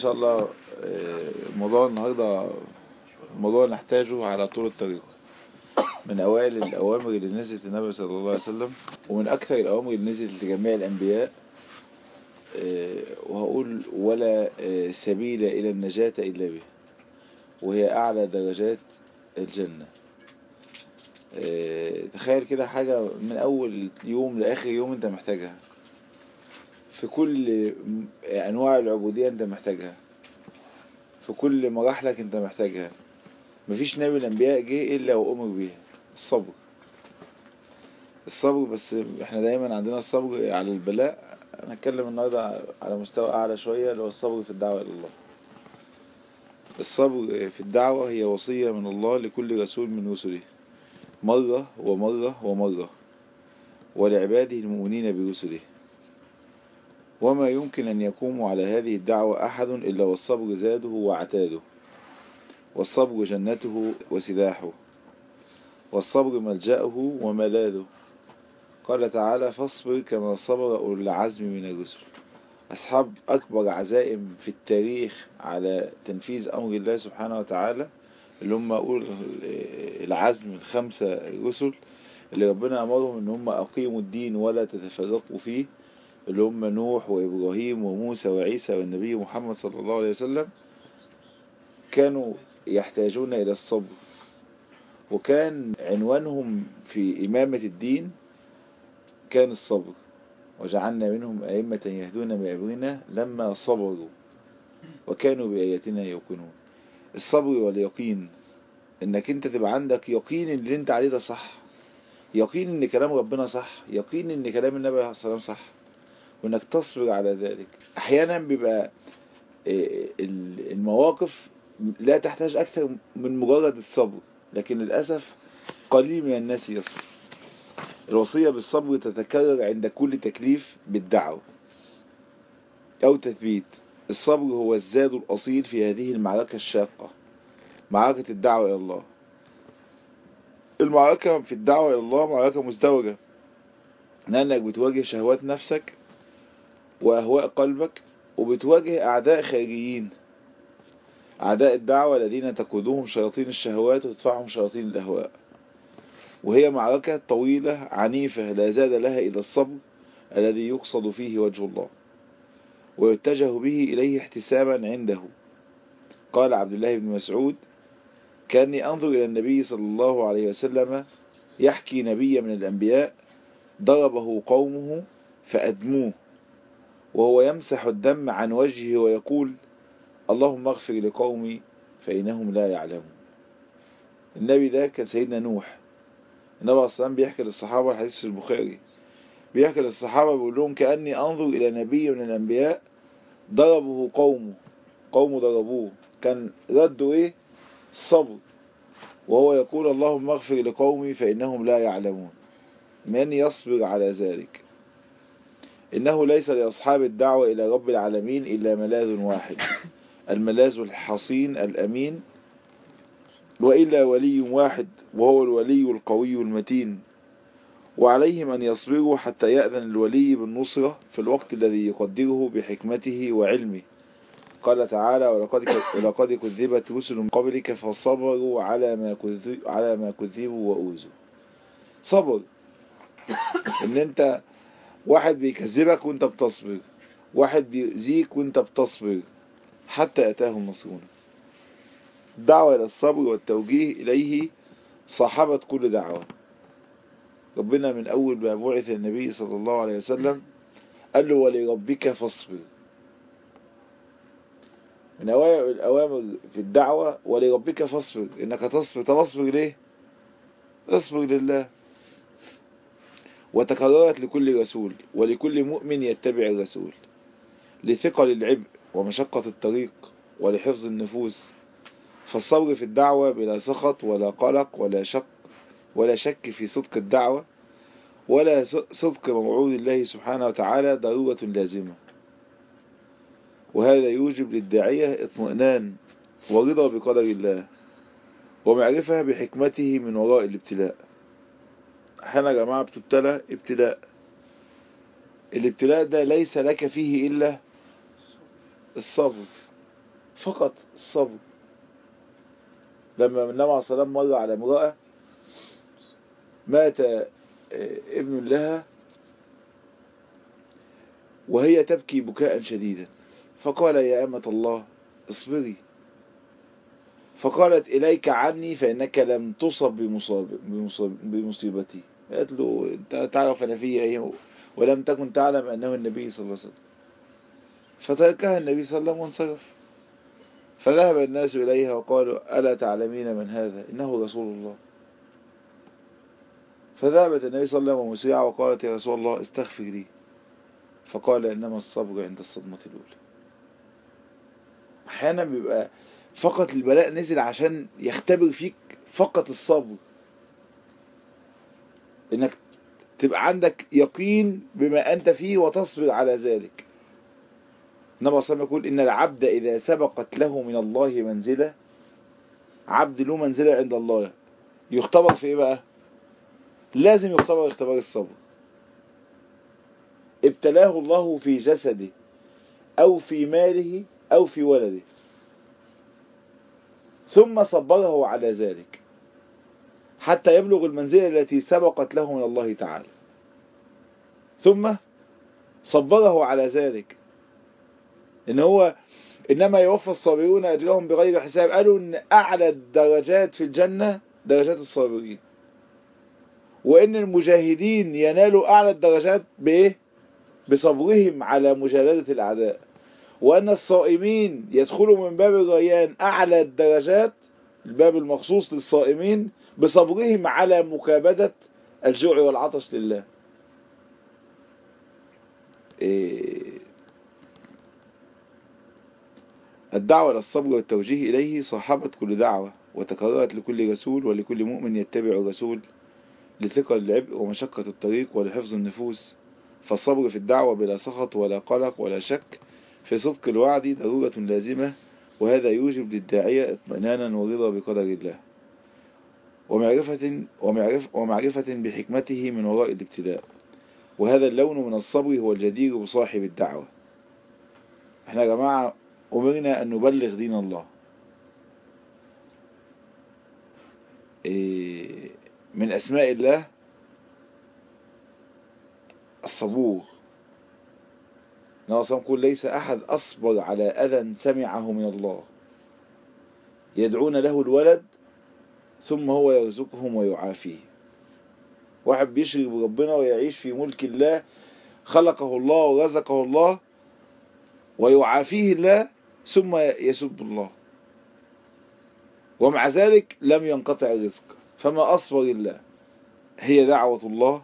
إن شاء الله. موضوع النهاردة موضوع نحتاجه على طول الطريق. من أوائل الأوامر اللي نزلت النبي صلى الله عليه وسلم، ومن أكثر الأوامر اللي نزلت لجميع الأنبياء. وهقول ولا سبيل إلى النجاة إلا به، وهي أعلى درجات الجنة. تخيل كده حاجة من أول يوم لآخر يوم أنت محتاجها، في كل أنواع العبودية أنت محتاجها، في كل مراحلك أنت محتاجها. مفيش نبي من الأنبياء جه إلا وأمر بيها. الصبر بس احنا دايما عندنا الصبر على البلاء. هنتكلم النهاردة على مستوى أعلى شوية، اللي هو الصبر في الدعوة إلى الله. الصبر في الدعوة هي وصية من الله لكل رسول من رسله، مرة ومرة ومرة، ولعباده المؤمنين برسله. وما يمكن أن يقوم على هذه الدعوة أحد إلا والصبر زاده وعتاده، والصبر جنته وسلاحه، والصبر ملجأه وملاذه. قال تعالى: فاصبر كما صبر أولو العزم من الرسل. أصحاب أكبر عزائم في التاريخ على تنفيذ أمر الله سبحانه وتعالى، اللي هم أولو العزم الخمسة الرسل، اللي ربنا أمرهم إن هم أقيموا الدين ولا تتفرقوا فيه، اللي هم نوح وإبراهيم وموسى وعيسى والنبي محمد صلى الله عليه وسلم. كانوا يحتاجون إلى الصبر، وكان عنوانهم في إمامة الدين كان الصبر. وجعلنا منهم أئمة يهدون بأمرنا لما صبروا وكانوا بآياتنا يوقنون. الصبر واليقين، انك انت تبقى عندك يقين ان اللي انت عليه ده صح، يقين ان كلام ربنا صح، يقين ان كلام النبي عليه الصلاة والسلام صح، وانك تصبر على ذلك. احيانا بيبقى المواقف لا تحتاج اكثر من مجرد الصبر، لكن للأسف قليل من الناس يصبر. الوصية بالصبر تتكرر عند كل تكليف بالدعوة أو تثبيت. الصبر هو الزاد الأصيل في هذه المعركة الشاقة، معركة الدعوة إلى الله. المعركة في الدعوة إلى الله معركة مزدوجة، لأنك بتواجه شهوات نفسك وأهواء قلبك، وبتواجه أعداء خارجيين، أعداء الدعوة الذين تقودهم شياطين الشهوات وتدفعهم شياطين الأهواء. وهي معركة طويلة عنيفة لا زاد لها إلى الصبر الذي يقصد فيه وجه الله ويتجه به إليه احتسابا عنده. قال عبد الله بن مسعود: كأني أنظر إلى النبي صلى الله عليه وسلم يحكي نبي من الأنبياء ضربه قومه فأدموه، وهو يمسح الدم عن وجهه ويقول: اللهم اغفر لقومي فإنهم لا يعلمون. النبي ده كان سيدنا نوح. النبي عليه الصلاة والسلام بيحكي للصحابة، الحديث في البخاري، بيحكي للصحابة بيقول لهم: كأني أنظر إلى نبي من الأنبياء ضربه قومه ضربوه، كان رده إيه؟ الصبر. وهو يقول: اللهم اغفر لقومي فإنهم لا يعلمون. من يصبر على ذلك؟ إنه ليس لأصحاب الدعوة إلى رب العالمين إلا ملاذ واحد، الملاذ الحصين الأمين، وإلا ولي واحد وهو الولي القوي المتين. وعليهم أن يصبروا حتى يأذن الولي بالنصرة في الوقت الذي يقدره بحكمته وعلمه. قال تعالى: ولقد كذبت رسل من قبلك فصبروا على ما كذبوا وأوذوا. صبر، ان انت واحد بيكذبك وانت بتصبر، واحد بيؤذيك وانت بتصبر، حتى أتاهم نصرنا. الدعوة إلى الصبر والتوجيه إليه صاحبت كل دعوة. ربنا من أول ما بعث النبي صلى الله عليه وسلم قال له: ولربك فاصبر. من أوائل الأوامر في الدعوة ولربك فاصبر، إنك تصبر. تصبر ليه؟ تصبر لله. وتكررت لكل رسول ولكل مؤمن يتبع الرسول، لثقل العبء ومشقة الطريق ولحفظ النفوس. فالصبر في الدعوة بلا سخط ولا قلق ولا شك في صدق الدعوة ولا صدق موعود الله سبحانه وتعالى ضرورة لازمة. وهذا يوجب للداعية اطمئنان ورضا بقدر الله ومعرفة بحكمته من وراء الابتلاء. احنا يا جماعة بتبتلى ابتلاء، الابتلاء ده ليس لك فيه إلا الصبر. فقط الصبر. لما النبي عليه الصلاة والسلام مر على امرأة مات ابن لها وهي تبكي بكاء شديدا، فقال يا أمة الله اصبري، فقالت إليك عني فإنك لم تصب بمصيبتي. قالت له أنت تعرف أنا فيه إيه، ولم تكن تعلم أنه النبي صلى الله عليه وسلم. فتركها النبي صلى الله عليه وسلم وانصرف. فذهب الناس إليها وقالوا ألا تعلمين من هذا؟ إنه رسول الله. فذهبت النبي صلى الله عليه وسلم مسرعة وقالت يا رسول الله استغفر لي، فقال إنما الصبر عند الصدمة الأولى. أحيانا بيبقى فقط البلاء نزل عشان يختبر فيك فقط الصبر، إنك تبقى عندك يقين بما أنت فيه وتصبر على ذلك. النبي صلى الله عليه وسلم يقول إن العبد إذا سبقت له من الله منزلة، عبد له منزلة عند الله، يختبر في إيه بقى؟ لازم يختبر اختبار الصبر. ابتلاه الله في جسده أو في ماله أو في ولده، ثم صبره على ذلك حتى يبلغ المنزلة التي سبقت له من الله تعالى، ثم صبره على ذلك. إن هو إنما يوفى الصابرون أجرهم بغير حساب. قالوا إن أعلى الدرجات في الجنة درجات الصابرين، وإن المجاهدين ينالوا أعلى الدرجات بإيه؟ بصبرهم على مجالدة الأعداء، وأن الصائمين يدخلوا من باب الريان أعلى الدرجات، الباب المخصوص للصائمين، بصبرهم على مكابدة الجوع والعطش لله. الدعوة للصبر والتوجيه إليه صاحبت كل دعوة، وتكررت لكل رسول ولكل مؤمن يتبع الرسول لثقل العبء ومشقة الطريق ولحفظ النفوس. فالصبر في الدعوة بلا سخط ولا قلق ولا شك في صدق الوعد ضرورة لازمة، وهذا يوجب للداعية اطمئنانا ورضا بقدر الله ومعرفة بحكمته من وراء الابتلاء. وهذا اللون من الصبر هو الجدير بصاحب الدعوة. احنا يا جماعة أمرنا أن نبلغ دين الله. من أسماء الله الصبور. نعم يقول ليس أحد أصبر على أذى سمعه من الله، يدعون له الولد ثم هو يرزقهم ويعافيه. واحد بيشرك بربنا ويعيش في ملك الله، خلقه الله ورزقه الله ويعافيه الله، ثم يسب الله، ومع ذلك لم ينقطع الرزق. فما أصبر الله. هي دعوة الله،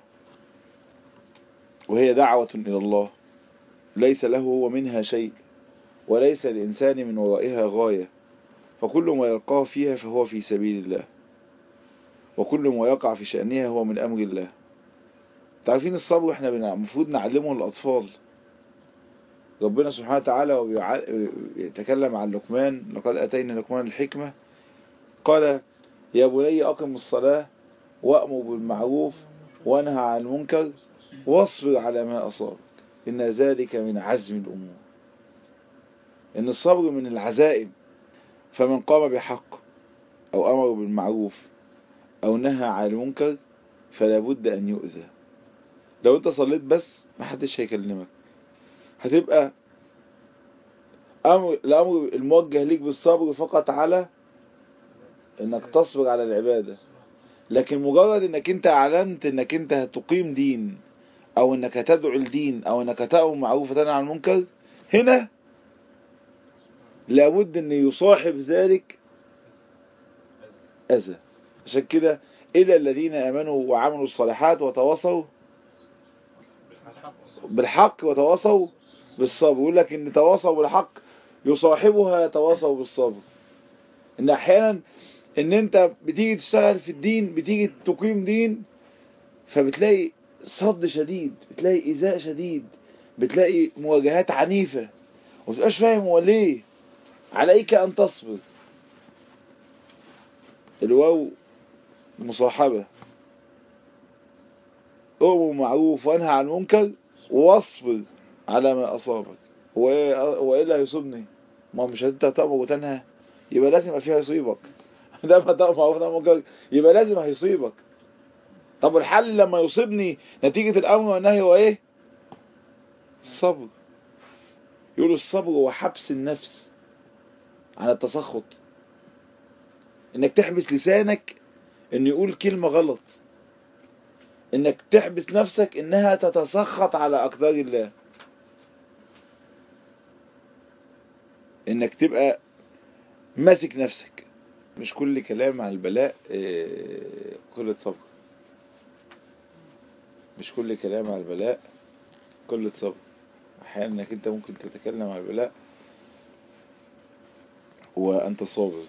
وهي دعوة إلى الله ليس له ومنها شيء، وليس الإنسان من ورائها غاية، فكل ما يلقاه فيها فهو في سبيل الله، وكل ما يقع في شأنها هو من أمر الله. تعرفين الصبر احنا المفروض نعلمه للأطفال. ربنا سبحانه وتعالى يتكلم عن لقمان: لقد أتينا لقمان الحكمة قال يا بني أقم الصلاة وأمر بالمعروف وانهى عن المنكر واصبر على ما أصابك إن ذلك من عزم الأمور. إن الصبر من العزائم. فمن قام بحق أو أمر بالمعروف أو نهى عن المنكر فلا بد أن يؤذى. لو أنت صليت بس محدش هيكلمك، هتبقى الأمر الموجه ليك بالصبر فقط على إنك تصبر على العبادة. لكن مجرد إنك أنت أعلنت إنك أنت هتقيم دين، أو إنك هتدعو الدين، أو إنك هتأمر معروف وتنهى عن المنكر، هنا لابد أن يصاحب ذلك أذى. عشان كده إلا الذين آمنوا وعملوا الصالحات وتواصوا بالحق وتواصوا بالصبر. يقول لك إن تواصوا بالحق يصاحبها تواصوا بالصبر. إن أحيانا إن أنت بتيجي تشتغل في الدين، بتيجي تقيم دين، فبتلاقي صد شديد، بتلاقي إيذاء شديد، بتلاقي مواجهات عنيفة، ومتبقاش فاهم هو ليه. عليك أن تصبر. الواو مصاحبة. أمر معروف وانهى عن المنكر واصبر على ما أصابك. هو إيه اللي هيصيبني؟ ما هو مش انت تأمر وتنهى، يبقى لازم يبقى فيها يصيبك. ده ما تأمر معروف وتنهى عن المنكر يبقى لازم هيصيبك. طب الحل لما يصيبني نتيجة الأمر والنهي هو ايه؟ الصبر. يقولوا الصبر هو حبس النفس عن التسخط، انك تحبس لسانك ان يقول كلمة غلط، انك تحبس نفسك انها تتسخط على اقدار الله، انك تبقى ماسك نفسك. مش كل كلام عن البلاء كل صبر. مش كل كلام عن البلاء كل صبر. احيانا انك انت ممكن تتكلم عن البلاء وانت صابر،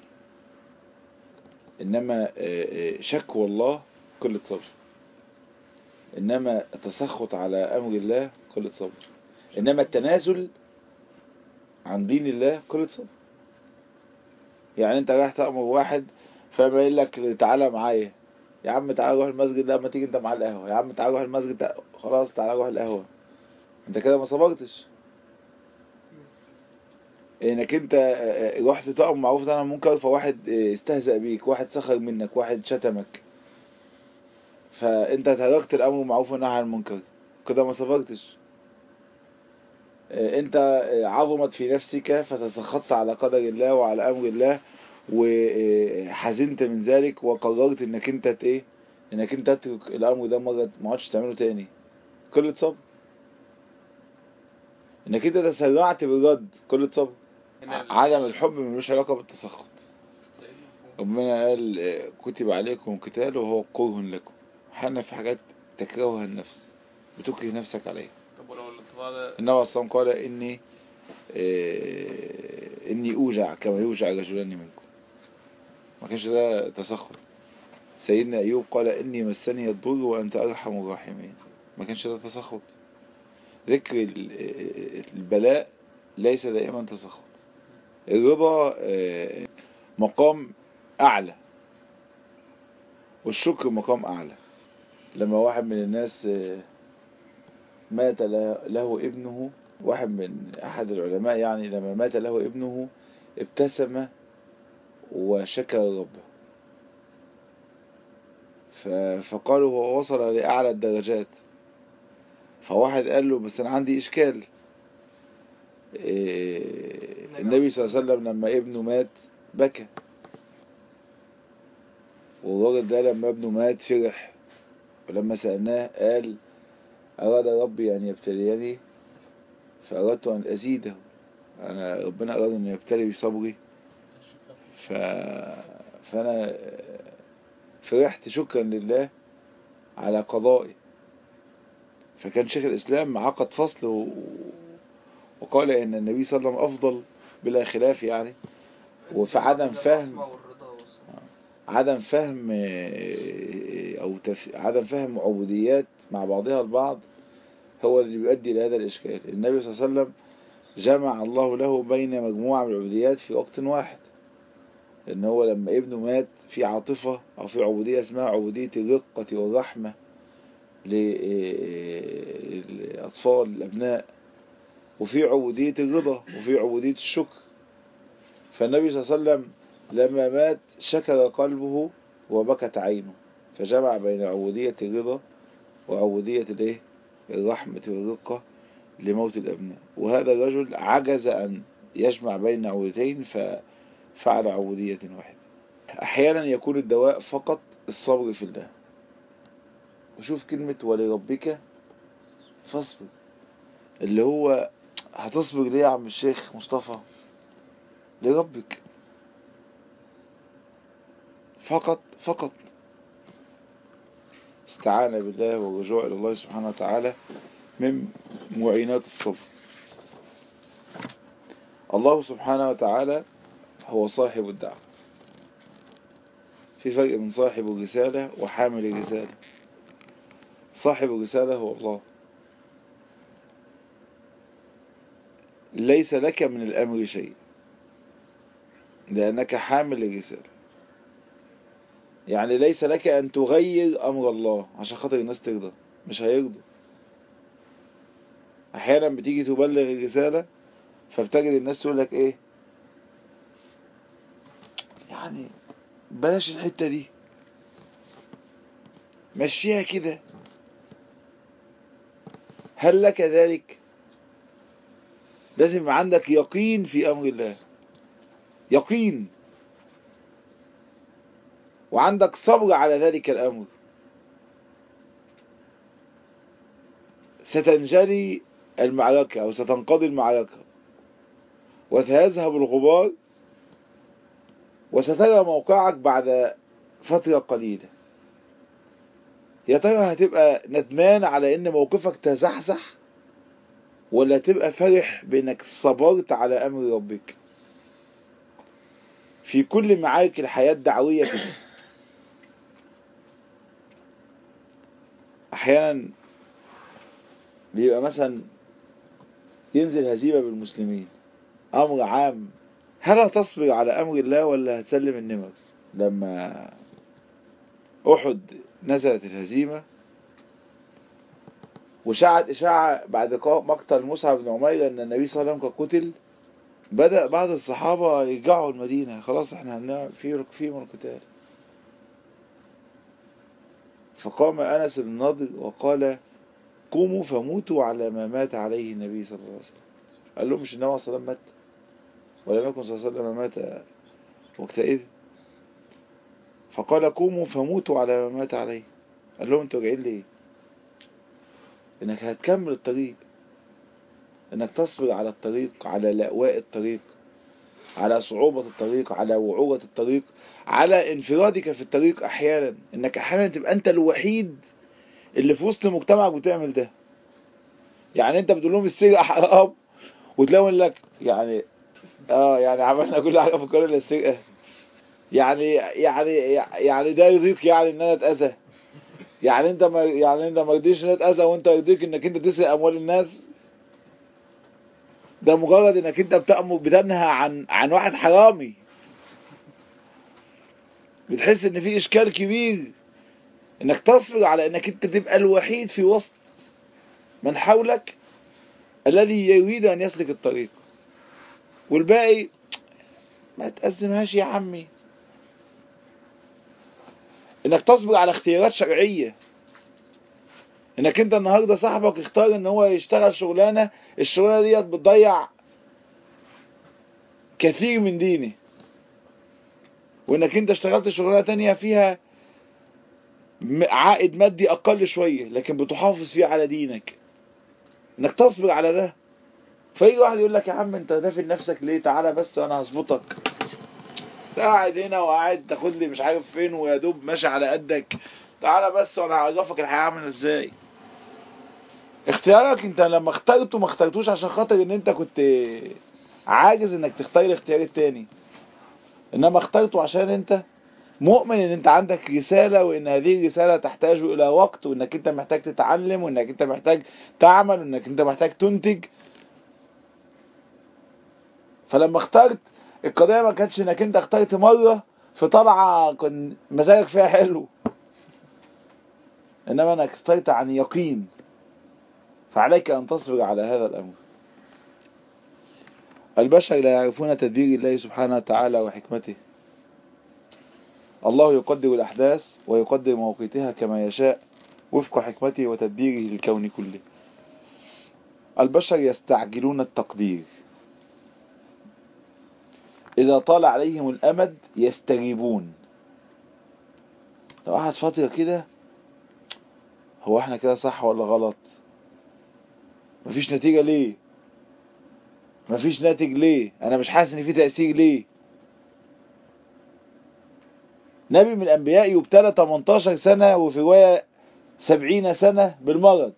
انما شكوى الله كل صبر، انما التسخط على امر الله كل صبر، انما التنازل عن دين الله كل صبر. يعني انت رايح تأمر واحد فما يقول لك تعالى معايا، يا عم تعالى روح المسجد، لا ما تيجي انت مع القهوة، يا عم تعالى روح المسجد، خلاص تعالى روح القهوة، انت كده ما صبرتش. انك انت رحت تأمر معروف عن المنكر فواحد استهزأ بيك، واحد سخر منك، واحد شتمك، فانت تركت الامر بالمعروف والنهي عن المنكر، كده ما صبرتش. انت عظمت في نفسك فتسخطت على قدر الله وعلى امر الله وحزنت من ذلك وقررت انك انت ايه، انك انت تترك الامر ده مرة ما عادش تعمله تاني، كل صبر. انك انت تسرعت بالرد كل صبر. عدم الحب ملوش علاقة بالتسخط. ربنا قال كتب عليكم القتال وهو كره لكم. حنا في حاجات تكرهها النفس بتكره نفسك عليها. طب ولو الانطباع ده النبي صلى الله عليه وسلم قال إني أوجع كما يوجع رجلان منكم. ما كانش ده تسخط. سيدنا أيوب قال إني مسني الضر وأنت أرحم الراحمين. ما كانش ده تسخط. ذكر البلاء ليس دائما تسخط. الرضا مقام أعلى، والشكر مقام أعلى. لما واحد من الناس مات له ابنه، واحد من أحد العلماء يعني لما مات له ابنه ابتسم وشكر ربه، فقالوا هو وصل لأعلى الدرجات. فواحد قال له بس أنا عندي إشكال، النبي صلى الله عليه وسلم لما ابنه مات بكى، والراجل ده لما ابنه مات فرح، ولما سألناه قال أراد ربي أن يبتليني فأردت أن أزيده. أنا ربنا أراد أن يبتلي بصبري فأنا فرحت شكرا لله على قضائي. فكان شيخ الإسلام عقد فصل وقال إن النبي صلى الله عليه وسلم أفضل بلا خلاف يعني. وفي عدم فهم أو عدم فهم عبوديات مع بعضها البعض هو اللي بيؤدي لهذا الإشكال. النبي صلى الله عليه وسلم جمع الله له بين مجموعة من العبوديات في وقت واحد، لأن هو لما ابنه مات في عاطفة أو في عبودية اسمها عبودية الرقة والرحمة للأطفال الأبناء، وفي عبودية الرضا، وفي عبودية الشكر. فالنبي صلى الله عليه وسلم لما مات شكر قلبه وبكت عينه، فجمع بين عبودية الرضا وعبودية الرحمة والرقة لموت الأبناء. وهذا الرجل عجز أن يجمع بين عبوديتين ففعل عبودية واحدة. أحيانا يكون الدواء فقط الصبر في الله. وشوف كلمة ولربك فاصبر، اللي هو هتصبر ليه يا عم الشيخ مصطفى؟ لربك فقط. استعانة بالله والرجوع إلى الله سبحانه وتعالى من معينات الصبر. الله سبحانه وتعالى هو صاحب الدعوة. في فرق من صاحب الرسالة وحامل الرسالة. صاحب الرسالة هو الله، ليس لك من الأمر شيء لأنك حامل الرسالة. يعني ليس لك أن تغير أمر الله عشان خاطر الناس ترضى، مش هيرضوا. أحيانا بتيجي تبلغ الرسالة فبتجد الناس تقول لك ايه يعني بلاش الحتة دي، مشيها كده. هل لك ذلك؟ لازم يبقى عندك يقين في امر الله، يقين، وعندك صبر على ذلك الامر. ستنجلي المعركة او ستنقضي المعركة وسيذهب الغبار وسترى موقعك بعد فترة قليلة. يا ترى هتبقى ندمان على ان موقفك تزحزح، ولا تبقى فرح بانك صبرت على امر ربك؟ في كل معارك الحياة الدعوية كده. احيانا بيبقى مثلا ينزل هزيمة بالمسلمين، امر عام، هل هتصبر على امر الله ولا هتسلم النمر؟ لما احد نزلت الهزيمة وشاعت اشاعة بعد مقتل مصعب بن عمير ان النبي صلى الله عليه وسلم قد قتل، بدأ بعض الصحابة يرجعوا المدينة، خلاص احنا هنعمل في من القتال. فقام أنس بن النضر وقال قوموا فموتوا على ما مات عليه النبي صلى الله عليه وسلم. قال لهم مش النبي صلى الله عليه وسلم مات، ولم يكن صلى الله عليه وسلم مات وقتئذ؟ فقال قوموا فموتوا على ما مات عليه. قال لهم انتوا جايين ليه؟ انك هتكمل الطريق، انك تصبر على الطريق، على لأواء الطريق، على صعوبة الطريق، على وعورة الطريق، على انفرادك في الطريق. احيانا انك احيانا تبقى انت الوحيد اللي في وسط مجتمعك بتعمل ده. يعني انت بتقول لهم السرقة حرام وتلاقوا لك يعني عملنا كل حاجة في القرية للسرقة، يعني ده يرضيك يعني ان انا اتأذى؟ يعني انت ما رضيش ان انا اتأذى وانت يرضيك انك انت تسرق اموال الناس؟ ده مجرد انك انت بتنهى عن واحد حرامي، بتحس ان في اشكال كبير انك تصبر على انك انت تبقى الوحيد في وسط من حولك الذي يريد ان يسلك الطريق، والباقي ما تأزمهاش يا عمي. انك تصبر على اختيارات شرعية، انك انت النهاردة صاحبك اختار ان هو يشتغل شغلانة، الشغلانة ديت بتضيع كثير من دينه، وانك انت اشتغلت شغلانة تانية فيها عائد مادي اقل شوية لكن بتحافظ فيه على دينك، انك تصبر على ده. فيجي واحد يقول لك يا عم انت دافن نفسك ليه؟ تعالى بس وانا هظبطك، قاعد هنا وقاعد تاخد لي مش عارف فين ويا دوب ماشي على قدك، تعالى بس وانا هعرفك الحياة عامله ازاي. اختيارك انت لما اخترته ما اخترتوش عشان خاطر ان انت كنت عاجز انك تختار الاختيار التاني، انما اخترته عشان انت مؤمن ان انت عندك رسالة، وان هذه الرسالة تحتاج الى وقت، وانك انت محتاج تتعلم، وانك انت محتاج تعمل، وانك انت محتاج تنتج. فلما اخترت القضية ما كانتش انك انت اخترت مرة في طلعة كان مزاجك فيها حلو، انما انك اخترت عن يقين. فعليك ان تصبر على هذا الامر. البشر لا يعرفون تدبير الله سبحانه وتعالى وحكمته. الله يقدر الأحداث ويقدر مواقيتها كما يشاء وفق حكمته وتدبيره للكون كله. البشر يستعجلون التقدير، إذا طال عليهم الأمد يستجيبون. لو قعد فترة كده، هو احنا كده صح ولا غلط؟ مفيش نتيجة ليه؟ مفيش ناتج ليه؟ أنا مش حاسس إن في تأثير ليه؟ نبي من الأنبياء يبتلى 18 سنة وفي رواية 70 سنة بالمرض.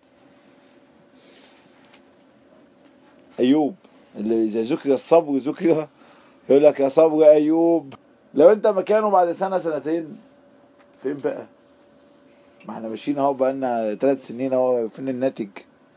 أيوب اللي إذا ذكر الصبر ذكر، يقول لك يا صبر أيوب. لو أنت مكانه بعد سنة سنتين فين بقى؟ ما احنا ماشيين اهو بقالنا 3 سنين اهو، فين الناتج؟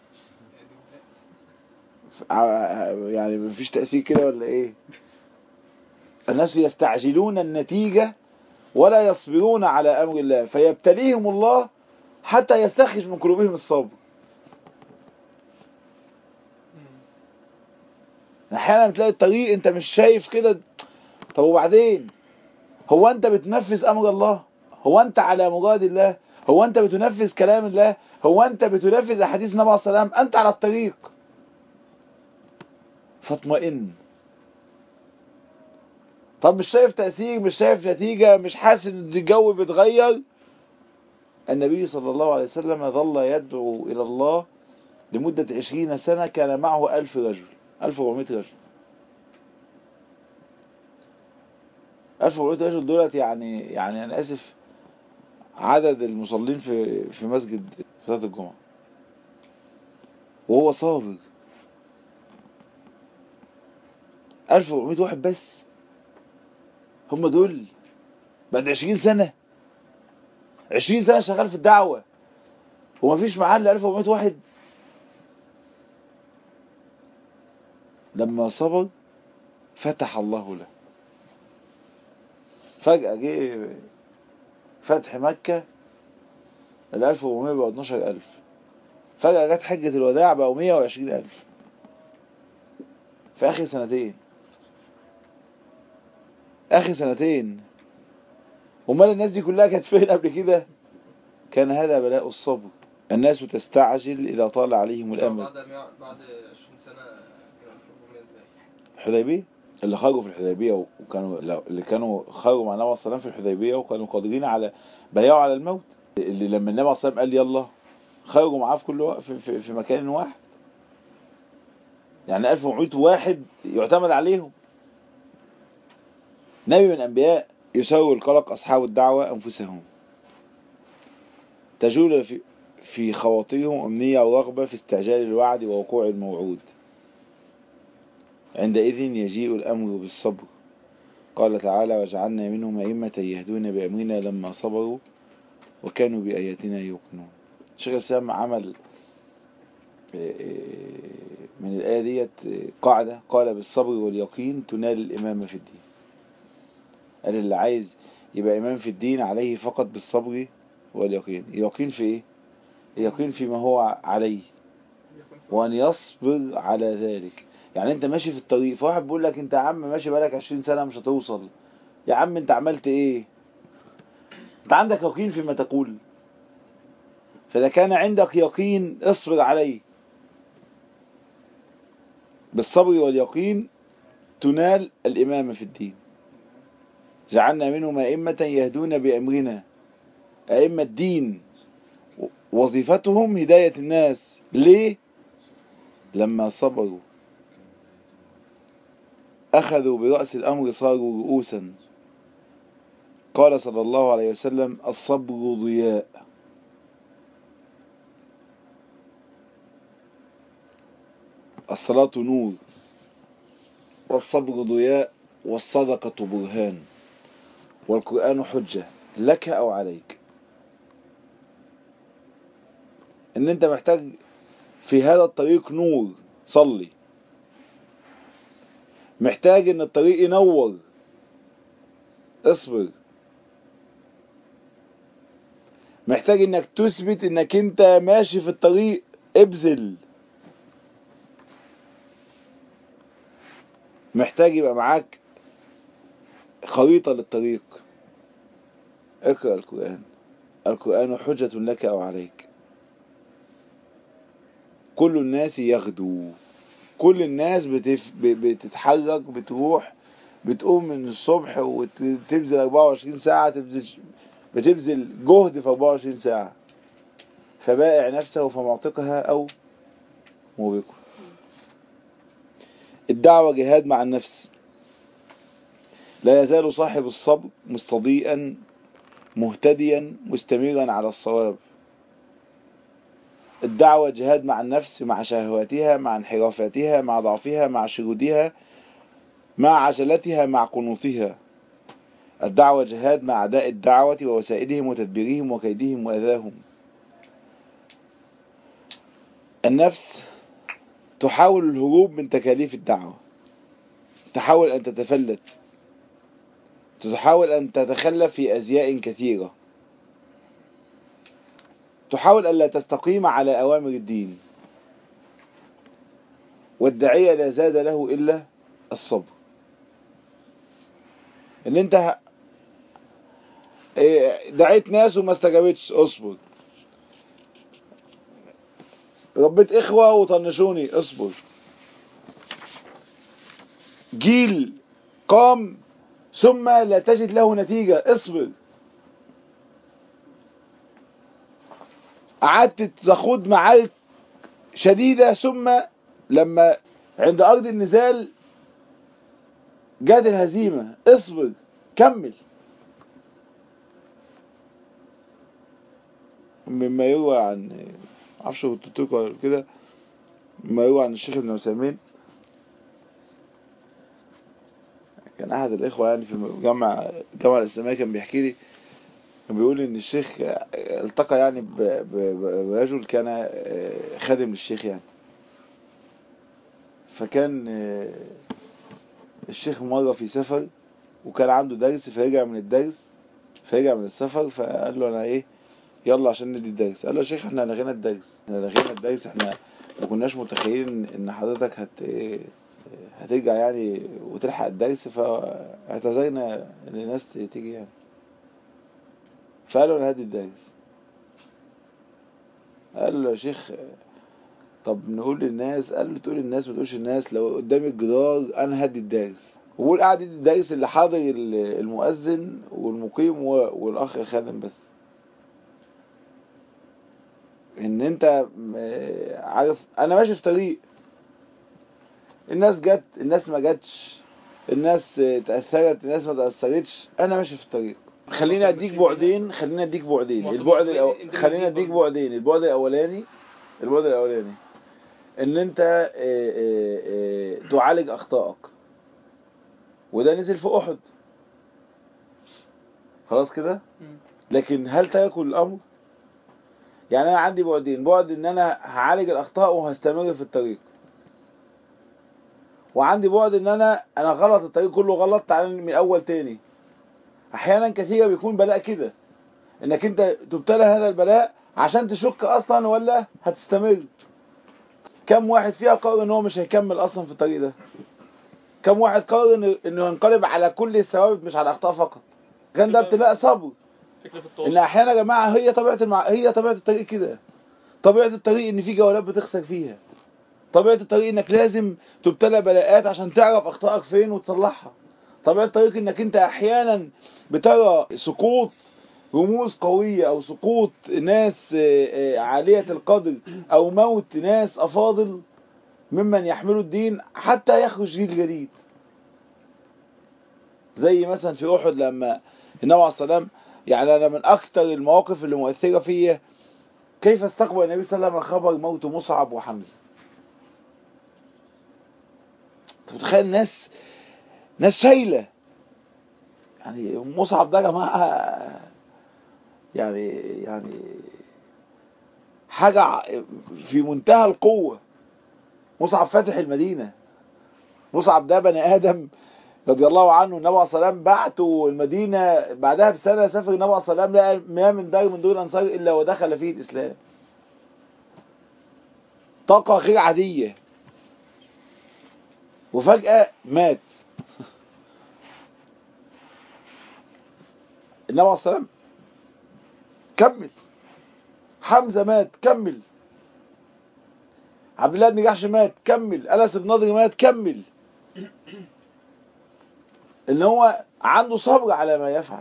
يعني مفيش تأثير كده ولا ايه؟ الناس يستعجلون النتيجة ولا يصبرون على أمر الله، فيبتليهم الله حتى يستخرج من قلوبهم الصبر. احيانا تلاقي الطريق انت مش شايف كده. طب وبعدين؟ هو انت بتنفذ امر الله؟ هو انت على مراد الله؟ هو انت بتنفذ كلام الله؟ هو انت بتنفذ احاديث النبي عليه الصلاه والسلام؟ انت على الطريق، فاطمئن. طب مش شايف تأثير، مش شايف نتيجة، مش حاسس ان الجو بيتغير؟ النبي صلى الله عليه وسلم ظل يدعو إلى الله لمدة 20 سنة، كان معه 1000 رجل، 1400 رجل. 1400 رجل دولت يعني أنا آسف، عدد المصلين في مسجد صلاة الجمعة، وهو صابر. 1400 واحد بس، هم دول بعد 20 سنة. 20 سنة شغال في الدعوة ومفيش محل 1400 واحد. لما صبر فتح الله له. فجأة جه فتح مكة، 1400 بقوا 12000. فجأة جت حجة الوداع بقوا 120000 في آخر سنتين. آخر سنتين. ومال الناس دي كلها كانت فين قبل كده؟ كان هذا بلاء الصبر. الناس تستعجل إذا طال عليهم الأمر. بعد 20 سنة كانوا 1400 ازاي؟ الحديبية، اللي خرجوا في الحديبية وكانوا اللي كانوا خرجوا مع النبي عليه الصلاة والسلام في الحديبية وكانوا قادرين على بيعوا على الموت. اللي لما النبي عليه الصلاة والسلام قال يلا، خرجوا معاه في كل في مكان واحد. يعني 1400 واحد يعتمد عليهم. نبي من الأنبياء. يسوي القلق أصحاب الدعوة أنفسهم، تجول في خواطرهم أمنية ورغبة في استعجال الوعد ووقوع الموعود. عندئذ يجيء الأمر بالصبر. قال تعالى: وجعلنا منهم أئمة يهدون بأمرنا لما صبروا وكانوا بآياتنا يوقنون. شيخ الإسلام عمل من الآية ديت قاعدة، قال: بالصبر واليقين تنال الإمامة في الدين. قال اللي عايز يبقى إمام في الدين عليه فقط بالصبر واليقين. اليقين في إيه؟ اليقين فيما هو عليه، وأن يصبر على ذلك. يعني أنت ماشي في الطريق، فواحد بيقول لك: أنت يا عم ماشي بقالك 20 سنة مش هتوصل. يا عم أنت عملت إيه؟ أنت عندك يقين فيما تقول. فإذا كان عندك يقين اصبر عليه. بالصبر واليقين تنال الإمامة في الدين. جعلنا منهم أئمة يهدون بأمرنا. أئمة الدين وظيفتهم هداية الناس. ليه؟ لما صبروا أخذوا برأس الأمر صاروا رؤوسا. قال صلى الله عليه وسلم: الصبر ضياء. الصلاة نور، والصبر ضياء، والصدقة برهان، والقرآن حجة لك أو عليك. إن أنت محتاج في هذا الطريق نور، صلي. محتاج إن الطريق ينور، اصبر. محتاج إنك تثبت إنك أنت ماشي في الطريق، ابذل. محتاج يبقى معاك خريطة للطريق. اقرأ القرآن. القرآن حجة لك أو عليك. كل الناس يغدو. كل الناس بتتحرك، بتروح، بتقوم من الصبح وتبذل 24 ساعة، بتبذل جهد في 24 ساعة. فبائع نفسه فمعتقها أو موبقها. الدعوة جهاد مع النفس. لا يزال صاحب الصبر مستضيئا مهتديا مستمرا على الصواب. الدعوة جهاد مع النفس، مع شهواتها، مع انحرافاتها، مع ضعفها، مع شرودها، مع عجلتها، مع قنوطها. الدعوة جهاد مع أعداء الدعوة ووسائلهم وتدبيرهم وكيدهم وأذاهم. النفس تحاول الهروب من تكاليف الدعوة، تحاول أن تتفلت، تحاول أن تتخلف في أزياء كثيرة، تحاول أن لا تستقيم على أوامر الدين. والداعية لا زاد له إلا الصبر. ان انت دعيت ناس وما استجابتش، اصبر. ربيت اخوة وطنشوني، اصبر. جيل قام ثم لا تجد له نتيجة، اصبر. قعدت تخوض معارك شديدة ثم لما عند أرض النزال جات الهزيمة، اصبر، كمل. مما يروى عن، معرفش قلت لكم كده، مما يروى عن الشيخ ابن عثيمين، كان أحد الإخوة يعني في الجامعة الإسلامية كان بيحكي لي، كان بيقول إن الشيخ التقى يعني برجل كان خادم للشيخ يعني. فكان الشيخ مرة في سفر وكان عنده درس، فرجع من السفر، فقال له أنا يلا عشان ندي الدرس. قال له يا شيخ احنا لغينا الدرس، احنا ما كناش متخيلين ان حضرتك هترجع يعني وتلحق الدرس، فاعتذرنا ان الناس تيجي يعني. فقال له انا هدي الدرس. قال له يا شيخ طب نقول للناس؟ قال له تقول للناس ما تقولش الناس، لو قدامي الجدار انا هدي الدرس. وقول قاعد يدي الدرس اللي حاضر المؤذن والمقيم والاخ خادم بس. ان انت عارف انا ماشي في طريق، الناس جت، الناس ما جتش، الناس تأثرت، الناس ما تأثرتش، انا ماشي في الطريق. خليني اديك بعدين البعد الاولاني ان انت تعالج اخطائك، وده نزل في احد خلاص كده. لكن هل تركوا الامر؟ يعني انا عندي بعدين، بعد ان انا هعالج الاخطاء وهستمر في الطريق، وعندي بعد ان انا غلط، الطريق كله غلط، تعالى من الاول تاني. احيانا كثيرة بيكون بلاء كده، انك انت تبتلى هذا البلاء عشان تشك اصلا ولا هتستمر. كم واحد فيها قرر ان هو مش هيكمل اصلا في الطريق ده؟ كم واحد قرر انه ينقلب على كل الثوابت مش على الاخطاء فقط؟ كان ده ابتلاء صبر. ان احيانا يا جماعه هي طبيعه الطريق كده. طبيعه الطريق ان في جولات بتخسر فيها. طبيعه الطريق انك لازم تبتلى بلاءات عشان تعرف اخطائك فين وتصلحها. طبيعه الطريق انك انت احيانا بترى سقوط رموز قويه، او سقوط ناس عاليه القدر، او موت ناس افاضل ممن يحملوا الدين حتى يخرج جيل جديد. زي مثلا في احد لما النبي عليه السلام، يعني انا من اكثر المواقف اللي مؤثره فيا كيف استقبل النبي صلى الله عليه وسلم خبر موت مصعب وحمزه. انت متخيل ناس شايله، يعني مصعب ده يا جماعه يعني حاجه في منتهى القوه. مصعب فاتح المدينه، مصعب ده بني ادم رضي الله عنه. النبي عليه الصلاه والسلام بعته المدينه بعدها بسنه، سافر النبي عليه الصلاه والسلام لقى ما من دار من دون الانصار الا ودخل فيه الاسلام. طاقه غير عاديه، وفجاه مات. النبي عليه الصلاه والسلام كمل. حمزه مات، كمل. عبد الله بن جحش مات، كمل. انس بن نضر مات، كمل. ان هو عنده صبر على ما يفعل.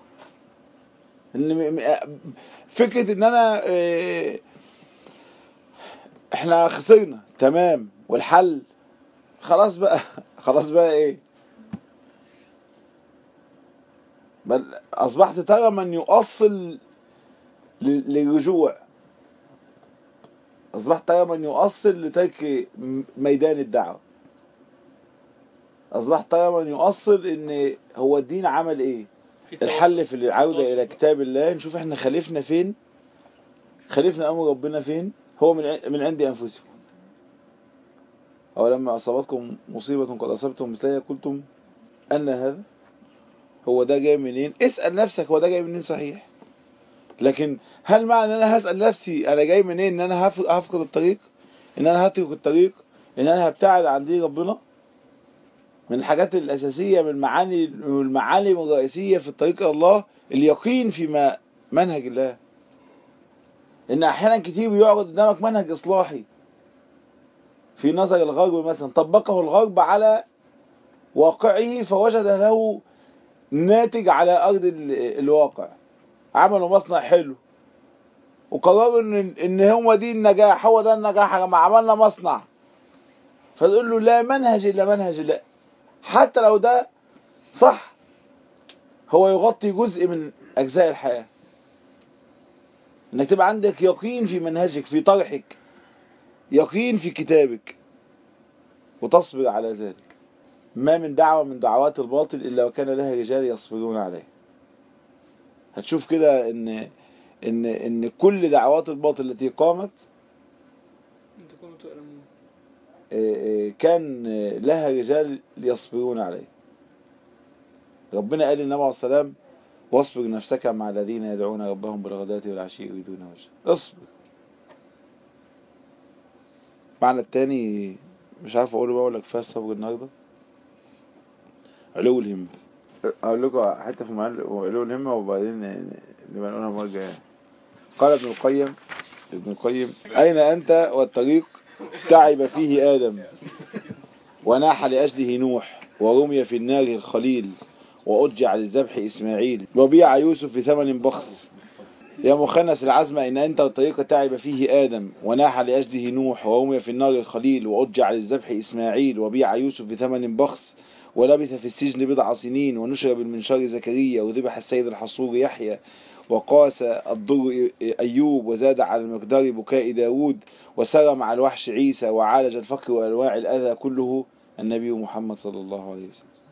ان فكره ان انا احنا خسرنا تمام، والحل خلاص بقى خلاص بقى ايه؟ بل اصبحت ترى من يؤصل للرجوع، اصبحت ترى من يؤصل لترك ميدان الدعوه، اصبحت ترى من يؤصل ان هو الدين عمل ايه. الحل في العودة الى كتاب الله، نشوف احنا خالفنا فين، خالفنا امر ربنا فين. هو من عند انفسكم. او لما اصابتكم مصيبة قد اصبتم مثلها قلتم ان هذا، هو ده جاي منين؟ اسأل نفسك هو ده جاي منين صحيح. لكن هل معنى ان انا هسأل نفسي انا جاي منين ان انا هفقد الطريق، ان انا هترك الطريق، ان انا هبتعد عن دين ربنا، من الحاجات الاساسية من المعالم الرئيسية في الطريق الى الله اليقين في منهج الله. ان احيانا كتير بيعرض قدامك منهج اصلاحي في نظر الغرب مثلا، طبقه الغرب على واقعه فوجد له ناتج على ارض الواقع، عملوا مصنع حلو وقرروا ان هو دي النجاح، هو ده النجاح يا جماعه، عملنا مصنع. فتقول له لا منهج الا منهج الله، حتى لو ده صح هو يغطي جزء من اجزاء الحياه. انك تبقى عندك يقين في منهجك في طرحك، يقين في كتابك، وتصبر على ذلك. ما من دعوة من دعوات الباطل إلا وكان لها رجال يصبرون عليه. هتشوف كده إن كل دعوات الباطل التي قامت كان لها رجال يصبرون عليه. ربنا قال للنبي عليه الصلاة والسلام واصبر نفسك مع الذين يدعون ربهم بالغداة والعشي يريدون وجهه. اصبر. معنى التاني مش عارف اقوله بقى ولا كفايه الصبر النهارده. علو الهمة. اقول لكم حتى في علو الهمة وبعدين نبقى نقولها المره الجايه. قال ابن القيم اين انت والطريق تعب فيه ادم وناح لاجله نوح ورمي في النار الخليل وأرجع للذبح إسماعيل وبيع يوسف بثمن بخس. يا مخنث العزم إن أنت والطريق تعب فيه آدم وناح لأجله نوح ورمي في النار الخليل وأرجع للذبح إسماعيل وبيع يوسف بثمن بخس ولبث في السجن بضع سنين ونشر بالمنشار زكريا وذبح السيد الحصور يحيى وقاس الضر أيوب وزاد على المقدار بكاء داود وسرى مع الوحش عيسى وعالج الفقر وأنواع الأذى كله النبي محمد صلى الله عليه وسلم.